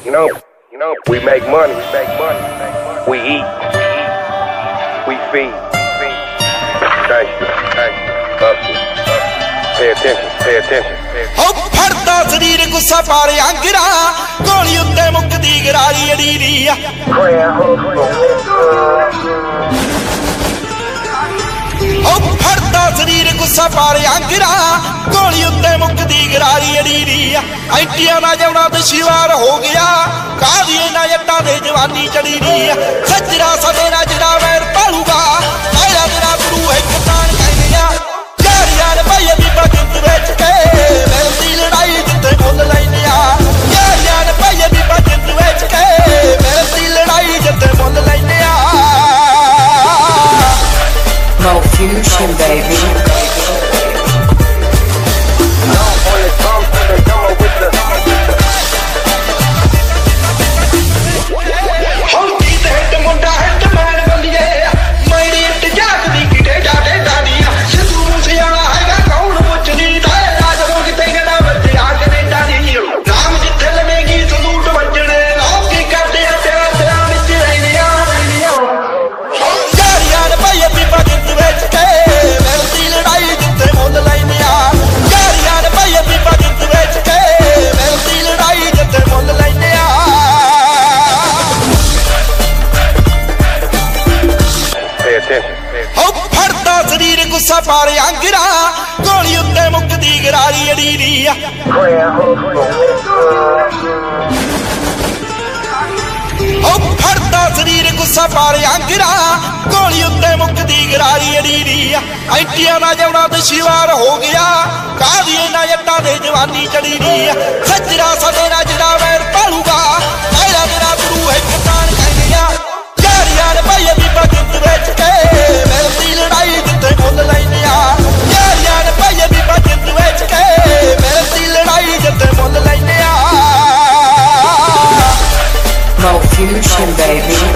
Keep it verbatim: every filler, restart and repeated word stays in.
You know, you know, we make money, we make money, we eat, we feed, thank you, thank you, hustle, pay attention, pay attention. ਹੋ ਫੜਦਾ ਸਰੀਰ ਗੁੱਸਾ ਪਾਰੇ ਅੰਗਰਾ ਗੋਲੀ ਉੱਤੇ ਮੁੱਕਦੀ ਗਰਾਰੀ ਅੜੀਰੀ ਆ ਹੋ ਫੜਦਾ ਸਰੀਰ ਗੁੱਸਾ ਪਾਰੇ ਅੰਗਰਾ ਗੋਲੀ ਉੱਤੇ ਮੁੱਕਦੀ ਗਰਾਰੀ ਅੜੀਰੀ ਆ ਐਂਟੀਆਂ ਨਾ ਜਾਉਣਾ ਦੁਸ਼ਵਾਰ ਹੋ ਗਿਆ ਕਾਹਦੀ ਇਹਨਾਂ ਜੱਟਾਂ ਦੇ ਜਵਾਨੀ ਚੜੀ ਰੀ ਆ ਸੱਜਰਾ ਸਦੇ ਨਾਲ ਜਿਹੜਾ ਵੈਰ ਪਾਲੂਗਾ ਆਇਆ ਮੇਰਾ ਗੁਰੂ ਇੱਕ ਤਾਣ ਕਹਿੰਦੇ ਆ ਯਾਰ ਯਾਰ ਭਾਈ ਬੀਬਾ ਜਿੱਤ ਵੇਚ ਕੇ ਮਿਲਦੀ ਲੜਾਈ ਜਿੱਥੇ ਮੁੱਲ ਲੈਂਦੇ ਆ ਯਾਰ ਯਾਰ ਭਾਈ ਬੀਬਾ ਜਿੱਤ ਵੇਚ ਕੇ ਮਿਲਦੀ ਲੜਾਈ ਜਿੱਥੇ ਮੁੱਲ ਲੈਂਦੇ ਆ Mo Fusion, baby. ਹੋ ਫੜਦਾ ਸਰੀਰ ਗੁੱਸਾ ਪਾਰੇ ਅੰਗਰਾ ਗੋਲੀ ਉੱਤੇ ਮੁੱਕਦੀ ਗਰਾਰੀ ਅੜੀਰੀ ਆ ਹੋ ਫੜਦਾ ਸਰੀਰ ਗੁੱਸਾ ਪਾਰੇ ਅੰਗਰਾ ਗੋਲੀ ਉੱਤੇ ਮੁੱਕਦੀ ਗਰਾਰੀ ਅੜੀਰੀ ਆ ਐਂਟੀਆਂ ਨਾ ਜਾਉਣਾ ਦੁਸ਼ਵਾਰ ਹੋ ਗਿਆ ਕਾਹਦੀ ਇਹਨਾਂ ਜੱਟਾਂ ਦੇ ਜਵਾਨੀ ਚੜੀ ਰੀ ਆ ਸੱਜਰਾ ਸਦੇ ਨਾਲ ਜਿਹੜਾ ਵੈਰ ਪਾਲੂਗਾ ਆਇਆ ਮੇਰਾ ਗੁਰੂ ਇੱਕ ਤਾਣ ਕਹਿੰਦੇ ਆ ਯਾਰ ਯਾਰ ਭਾਈ ਬੀਬਾ ਜਿੱਤ ਵੇਚ ਕੇ ਮਿਲਦੀ ਲੜਾਈ ਜਿੱਥੇ ਮੁੱਲ ਲੈਂਦੇ ਆ ਯਾਰ ਯਾਰ ਭਾਈ ਬੀਬਾ ਜਿੱਤ ਵੇਚ ਕੇ ਮਿਲਦੀ ਲੜਾਈ ਜਿੱਥੇ ਮੁੱਲ ਲੈਂਦੇ ਆ Mo Fusion, baby.